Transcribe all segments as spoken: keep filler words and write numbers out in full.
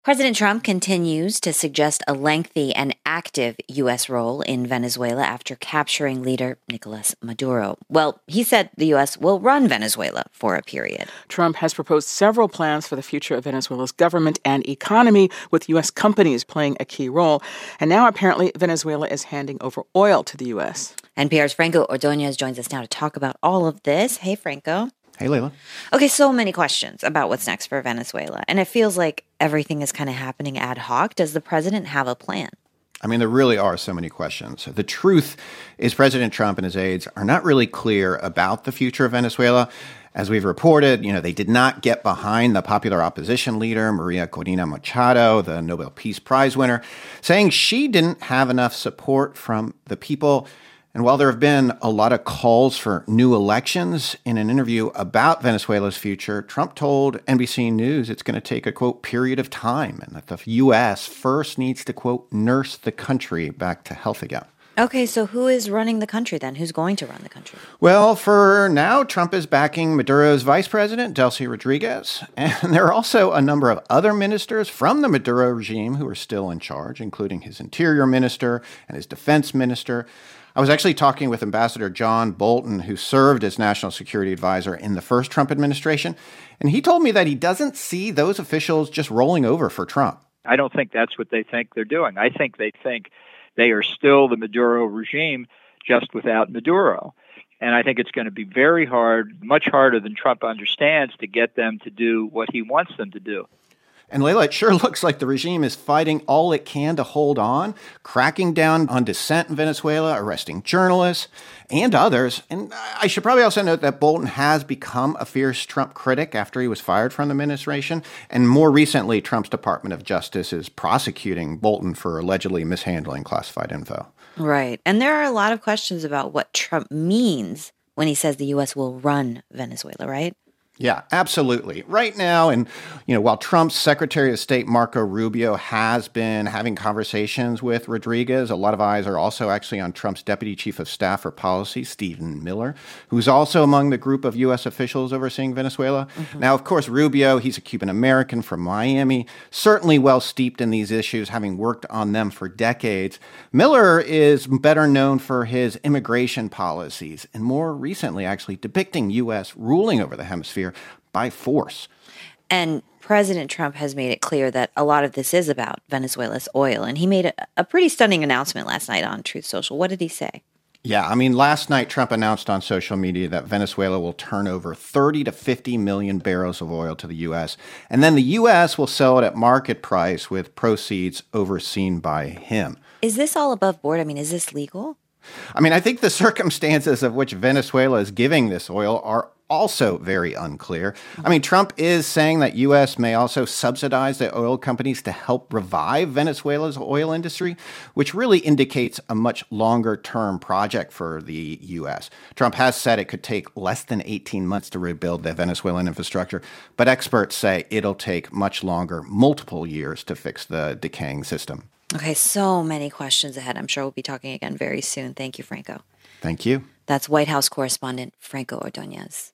President Trump continues to suggest a lengthy and active U S role in Venezuela after capturing leader Nicolas Maduro. Well, he said the U S will run Venezuela for a period. Trump has proposed several plans for the future of Venezuela's government and economy, with U S companies playing a key role. And now apparently Venezuela is handing over oil to the U S. N P R's Franco Ordonez joins us now to talk about all of this. Hey, Franco. Hey, Layla. Okay, so many questions about what's next for Venezuela, and it feels like everything is kind of happening ad hoc. Does the president have a plan? I mean, there really are so many questions. The truth is President Trump and his aides are not really clear about the future of Venezuela. As we've reported, you know, they did not get behind the popular opposition leader, Maria Corina Machado, the Nobel Peace Prize winner, saying she didn't have enough support from the people. And while there have been a lot of calls for new elections, in an interview about Venezuela's future, Trump told N B C News it's going to take a, quote, period of time, and that the U S first needs to, quote, nurse the country back to health again. Okay, so who is running the country then? Who's going to run the country? Well, for now, Trump is backing Maduro's vice president, Delcy Rodriguez. And there are also a number of other ministers from the Maduro regime who are still in charge, including his interior minister and his defense minister. I was actually talking with Ambassador John Bolton, who served as national security advisor in the first Trump administration, and he told me that he doesn't see those officials just rolling over for Trump. I don't think that's what they think they're doing. I think they think they are still the Maduro regime, just without Maduro. And I think it's going to be very hard, much harder than Trump understands, to get them to do what he wants them to do. And Layla, it sure looks like the regime is fighting all it can to hold on, cracking down on dissent in Venezuela, arresting journalists and others. And I should probably also note that Bolton has become a fierce Trump critic after he was fired from the administration. And more recently, Trump's Department of Justice is prosecuting Bolton for allegedly mishandling classified info. Right. And there are a lot of questions about what Trump means when he says the U S will run Venezuela, right? Yeah, absolutely. Right now, and you know, while Trump's Secretary of State Marco Rubio has been having conversations with Rodriguez, a lot of eyes are also actually on Trump's Deputy Chief of Staff for Policy, Stephen Miller, who's also among the group of U S officials overseeing Venezuela. Mm-hmm. Now, of course, Rubio, he's a Cuban American from Miami, certainly well steeped in these issues, having worked on them for decades. Miller is better known for his immigration policies, and more recently, actually depicting U S ruling over the hemisphere by force. And President Trump has made it clear that a lot of this is about Venezuela's oil. And he made a, a pretty stunning announcement last night on Truth Social. What did he say? Yeah, I mean, last night Trump announced on social media that Venezuela will turn over thirty to fifty million barrels of oil to the U S. And then the U S will sell it at market price with proceeds overseen by him. Is this all above board? I mean, is this legal? I mean, I think the circumstances of which Venezuela is giving this oil are also very unclear. I mean, Trump is saying that U S may also subsidize the oil companies to help revive Venezuela's oil industry, which really indicates a much longer-term project for the U S. Trump has said it could take less than eighteen months to rebuild the Venezuelan infrastructure, but experts say it'll take much longer, multiple years, to fix the decaying system. Okay, so many questions ahead. I'm sure we'll be talking again very soon. Thank you, Franco. Thank you. That's White House correspondent Franco Ordonez.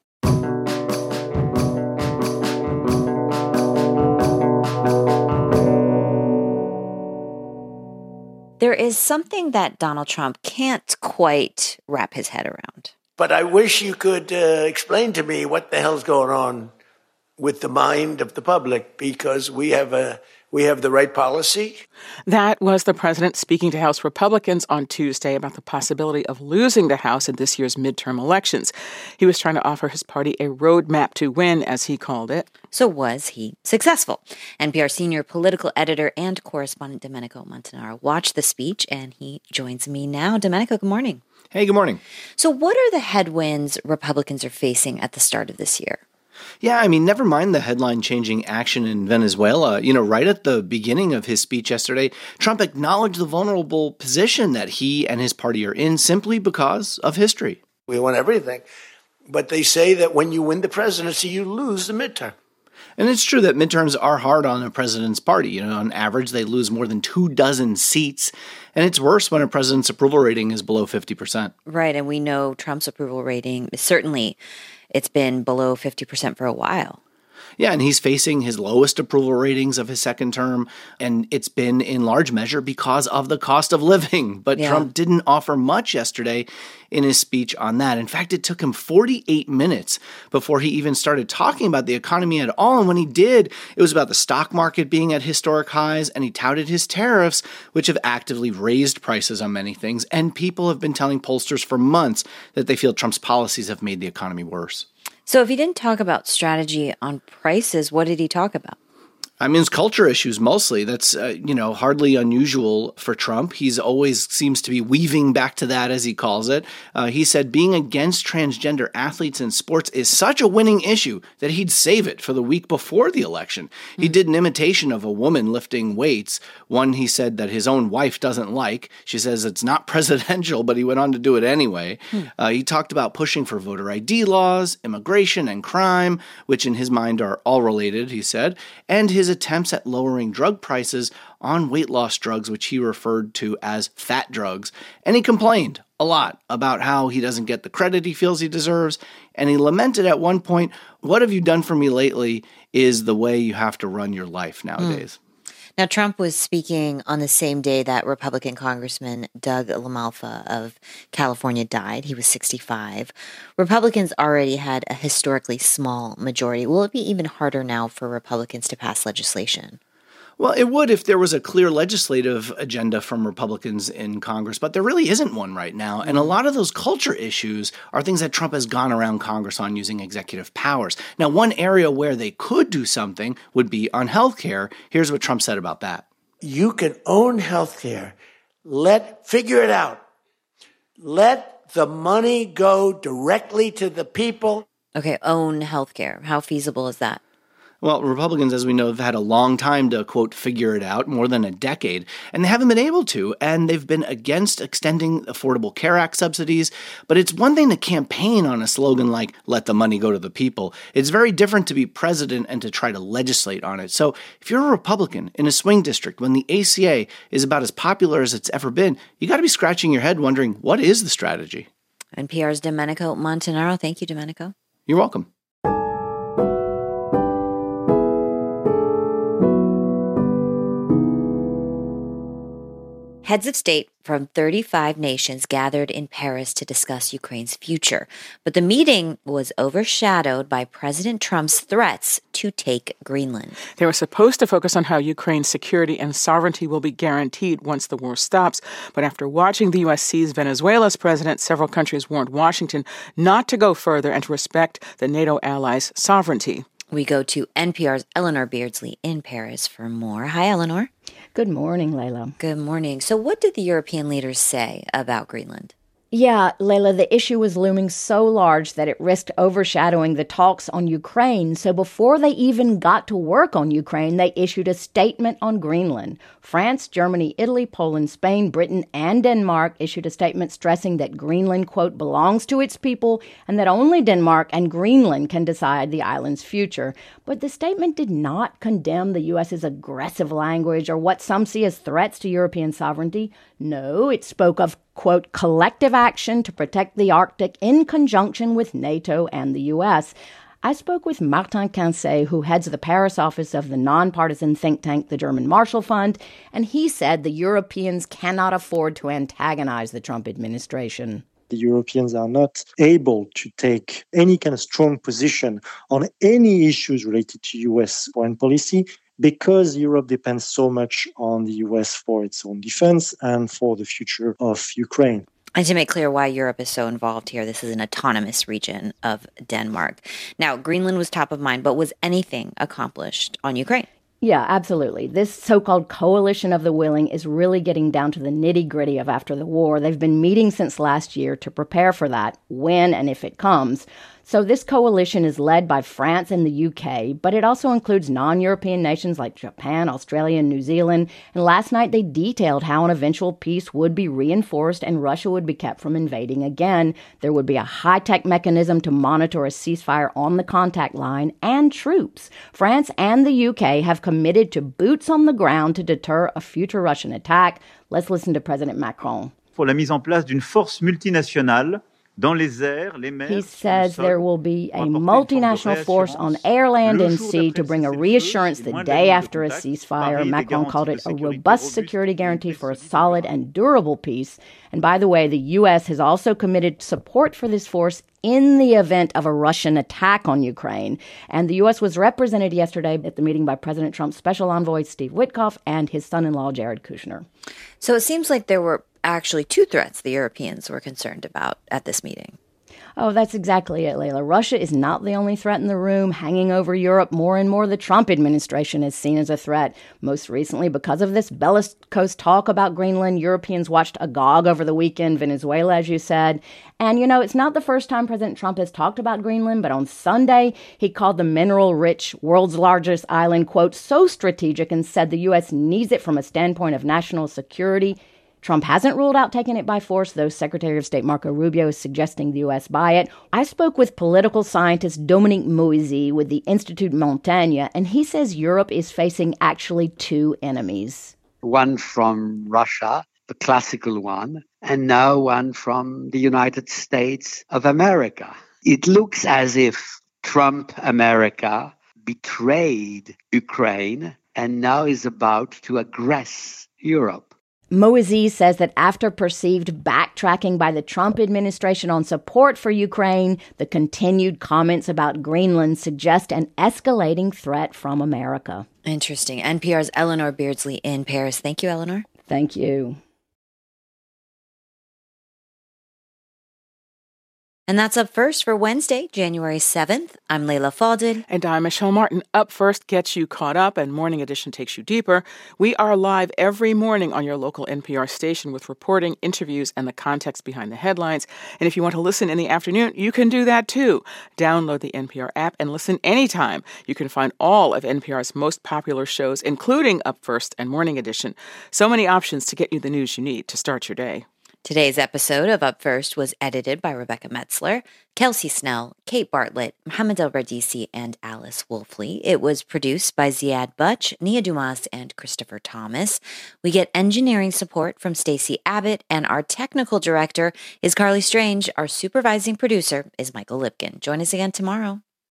There is something that Donald Trump can't quite wrap his head around. But I wish you could uh, explain to me what the hell's going on with the mind of the public, because we have a we have the right policy. That was the president speaking to House Republicans on Tuesday about the possibility of losing the House in this year's midterm elections. He was trying to offer his party a roadmap to win, as he called it. So was he successful? N P R senior political editor and correspondent Domenico Montanaro watched the speech, and he joins me now. Domenico, good morning. Hey, good morning. So what are the headwinds Republicans are facing at the start of this year? Yeah, I mean, never mind the headline-changing action in Venezuela. You know, right at the beginning of his speech yesterday, Trump acknowledged the vulnerable position that he and his party are in simply because of history. We want everything. But they say that when you win the presidency, you lose the midterm. And it's true that midterms are hard on a president's party. You know, on average, they lose more than two dozen seats. And it's worse when a president's approval rating is below fifty percent. Right. And we know Trump's approval rating, certainly it's been below fifty percent for a while. Yeah, and he's facing his lowest approval ratings of his second term, and it's been in large measure because of the cost of living. But yeah. Trump didn't offer much yesterday in his speech on that. In fact, it took him forty-eight minutes before he even started talking about the economy at all. And when he did, it was about the stock market being at historic highs, and he touted his tariffs, which have actively raised prices on many things. And people have been telling pollsters for months that they feel Trump's policies have made the economy worse. So if he didn't talk about strategy on prices, what did he talk about? I mean, it's culture issues mostly. That's, uh, you know, hardly unusual for Trump. He's always seems to be weaving back to that, as he calls it. Uh, he said being against transgender athletes in sports is such a winning issue that he'd save it for the week before the election. Mm-hmm. He did an imitation of a woman lifting weights, one he said that his own wife doesn't like. She says it's not presidential, but he went on to do it anyway. Mm-hmm. Uh, he talked about pushing for voter I D laws, immigration, and crime, which in his mind are all related, he said, and his attempts at lowering drug prices on weight loss drugs, which he referred to as fat drugs. And he complained a lot about how he doesn't get the credit he feels he deserves. And he lamented at one point, "What have you done for me lately is the way you have to run your life nowadays." Mm. Now, Trump was speaking on the same day that Republican Congressman Doug LaMalfa of California died. He was sixty-five. Republicans already had a historically small majority. Will it be even harder now for Republicans to pass legislation? Well, it would if there was a clear legislative agenda from Republicans in Congress, but there really isn't one right now. And a lot of those culture issues are things that Trump has gone around Congress on using executive powers. Now, one area where they could do something would be on health care. Here's what Trump said about that. You can own health care. Let, figure it out. Let the money go directly to the people. Okay, own health care. How feasible is that? Well, Republicans, as we know, have had a long time to, quote, figure it out, more than a decade, and they haven't been able to, and they've been against extending Affordable Care Act subsidies. But it's one thing to campaign on a slogan like, let the money go to the people. It's very different to be president and to try to legislate on it. So if you're a Republican in a swing district when the A C A is about as popular as it's ever been, you got to be scratching your head wondering, what is the strategy? N P R's Domenico Montanaro. Thank you, Domenico. You're welcome. Heads of state from thirty-five nations gathered in Paris to discuss Ukraine's future. But the meeting was overshadowed by President Trump's threats to take Greenland. They were supposed to focus on how Ukraine's security and sovereignty will be guaranteed once the war stops. But after watching the U S seize Venezuela's president, several countries warned Washington not to go further and to respect the NATO allies' sovereignty. We go to N P R's Eleanor Beardsley in Paris for more. Hi, Eleanor. Good morning, Layla. Good morning. So what did the European leaders say about Greenland? Yeah, Layla, the issue was looming so large that it risked overshadowing the talks on Ukraine. So before they even got to work on Ukraine, they issued a statement on Greenland. France, Germany, Italy, Poland, Spain, Britain, and Denmark issued a statement stressing that Greenland, quote, belongs to its people and that only Denmark and Greenland can decide the island's future. But the statement did not condemn the U S's aggressive language or what some see as threats to European sovereignty. No, it spoke of, quote, collective action to protect the Arctic in conjunction with NATO and the U S. I spoke with Martin Quincé, who heads the Paris office of the nonpartisan think tank, the German Marshall Fund, and he said the Europeans cannot afford to antagonize the Trump administration. The Europeans are not able to take any kind of strong position on any issues related to U S foreign policy because Europe depends so much on the U S for its own defense and for the future of Ukraine. And to make clear why Europe is so involved here, this is an autonomous region of Denmark. Now, Greenland was top of mind, but was anything accomplished on Ukraine? Yeah, absolutely. This so-called coalition of the willing is really getting down to the nitty-gritty of after the war. They've been meeting since last year to prepare for that, when and if it comes. So this coalition is led by France and the U K, but it also includes non-European nations like Japan, Australia, and New Zealand. And last night they detailed how an eventual peace would be reinforced and Russia would be kept from invading again. There would be a high-tech mechanism to monitor a ceasefire on the contact line and troops. France and the U K have committed to boots on the ground to deter a future Russian attack. Let's listen to President Macron. Pour la mise en place d'une force multinationale He says there will be a multinational force on air, land, and sea to bring a reassurance the day after a ceasefire. Macron called it a robust security guarantee for a solid and durable peace. And by the way, the U S has also committed support for this force in the event of a Russian attack on Ukraine. And the U S was represented yesterday at the meeting by President Trump's special envoy, Steve Witkoff, and his son-in-law, Jared Kushner. So it seems like there were actually two threats the Europeans were concerned about at this meeting. Oh, that's exactly it, Layla. Russia is not the only threat in the room. Hanging over Europe, more and more the Trump administration is seen as a threat. Most recently, because of this bellicose talk about Greenland, Europeans watched agog over the weekend, Venezuela, as you said. And, you know, it's not the first time President Trump has talked about Greenland, but on Sunday, he called the mineral-rich, world's largest island, quote, so strategic and said the U S needs it from a standpoint of national security. Trump hasn't ruled out taking it by force, though Secretary of State Marco Rubio is suggesting the U S buy it. I spoke with political scientist Dominique Moisy with the Institut Montaigne, and he says Europe is facing actually two enemies. One from Russia, the classical one, and now one from the United States of America. It looks as if Trump America betrayed Ukraine and now is about to aggress Europe. Moisy says that after perceived backtracking by the Trump administration on support for Ukraine, the continued comments about Greenland suggest an escalating threat from America. Interesting. N P R's Eleanor Beardsley in Paris. Thank you, Eleanor. Thank you. And that's Up First for Wednesday, January seventh. I'm Layla Fadel. And I'm Michelle Martin. Up First gets you caught up and Morning Edition takes you deeper. We are live every morning on your local N P R station with reporting, interviews, and the context behind the headlines. And if you want to listen in the afternoon, you can do that too. Download the N P R app and listen anytime. You can find all of N P R's most popular shows, including Up First and Morning Edition. So many options to get you the news you need to start your day. Today's episode of Up First was edited by Rebecca Metzler, Kelsey Snell, Kate Bartlett, Mohammed El-Bardisi, and Alice Wolfley. It was produced by Ziad Butch, Nia Dumas, and Christopher Thomas. We get engineering support from Stacey Abbott, and our technical director is Carly Strange. Our supervising producer is Michael Lipkin. Join us again tomorrow.